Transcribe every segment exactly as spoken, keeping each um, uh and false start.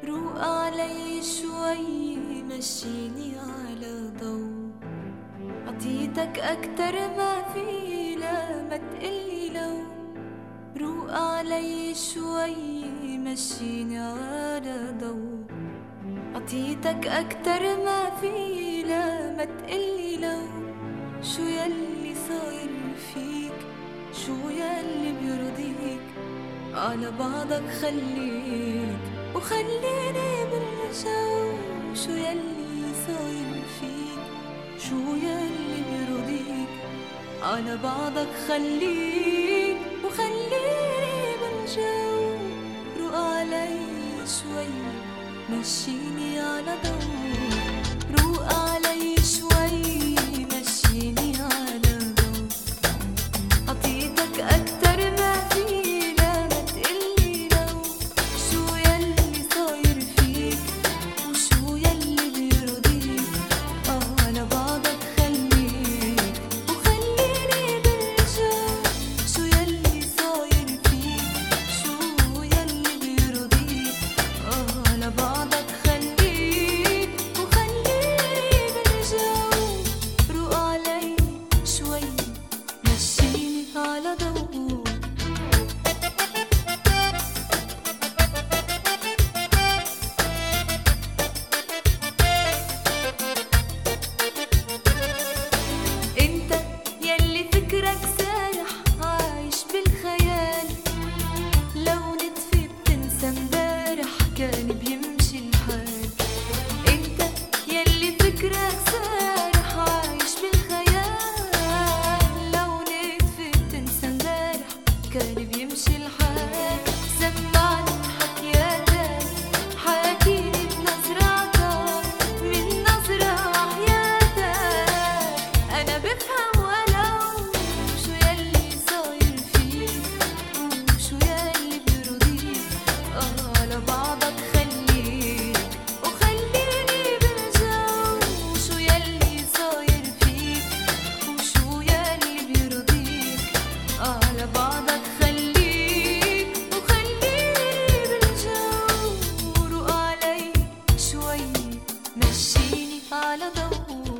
روق علي شوي مشيني على ضو، عطيتك أكتر ما في لا ما تقلي لو. روق علي شوي مشيني على ضو، عطيتك أكتر ما في لا ما تقلي لو. شو يلي صاير فيك، شو يلي بيرضيك، على بعضك خليك وخليني بالجو. شو يلي صاير فيك، شو يلي بيرضيك، على بعضك خليك وخليني بالجو. روق علي شوي مشيني على ضو، روق علي شوي مشيني على ضو، عطيتك أكتر ما في لا ما تقلي لو. شو يلي صاير فيك وشو يلي بيرضيك، آه على بعضك خليك وخليني بالجو. شو يلي صاير فيك، شو يلي بيرضيك، آه على بعضك خليك وخليني بالجو. روق علي شوي مشيني على ضو. انت يلي فكرك سارح عايش بالخيال، لو نتفي بتنسى امبارح كان بيمشي الحال. انت يلي فكرك سارح عايش بالخيال، لو نتفي بتنسى امبارح كان بيمشي الحال. سمعني حكياتك، حاكيني بنظراتك، من نظرة وحياتك أنا بفهم ولو. شو يلي صاير فيك وشو يلي بيرضيك، آه على بعضك خليك وخليني بالجو. شو يلي صاير فيك وشو يلي بيرضيك، آه على بعضك خليك وخليني بالجو. روق علي شوي مشيني على ضو.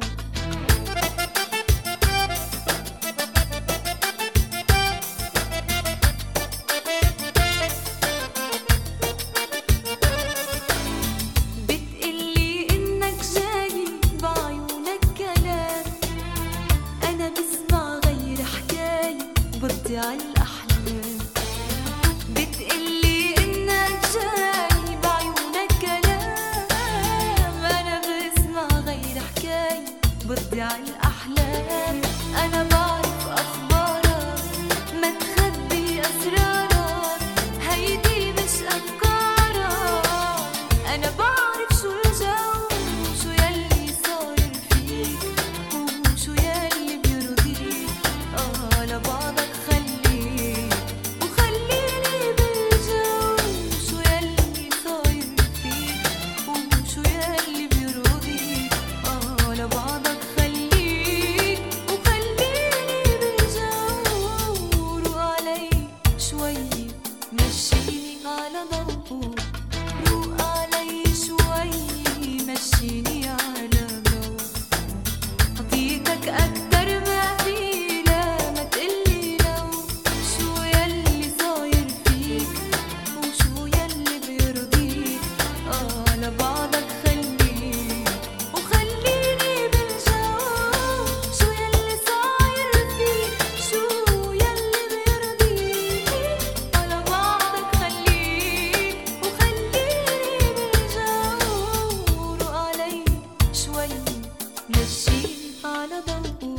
بتقلي إنك جاي بعيونك كلام، أنا بسمع غير حكاية وبضيع الأحلام. بتقلي إنك جاي بعيونك كلام، أنا بسمع غير حكاية وبضيع الأحلام. أنا بعرف أخبارك ما تخبي أسرارك، هيدي مش أفكارك. أنا بعرف شو الجو، شو يلي صاير فيك وشو يلي بيرضيك، آه على بعضك خليك وخليني بالجو. شو يلي صاير فيك وشو يلي بيرضيك، آه على بعضك خليك وخليني بالجو. روق علي شوي مشيني على ضو، روق علي شوي مشيني على ضو، عطيتك أكتر ما في لا ما تقلي لو. شو يلي صاير فيك وشو يلي بيرضيك، آه على بعضك خليك وخليني بالجو. شو يلي صاير فيك، شو يلي بيرضيك، على بعضك خليك وخليني بالجو. روق علي شوي مشيني على ضو.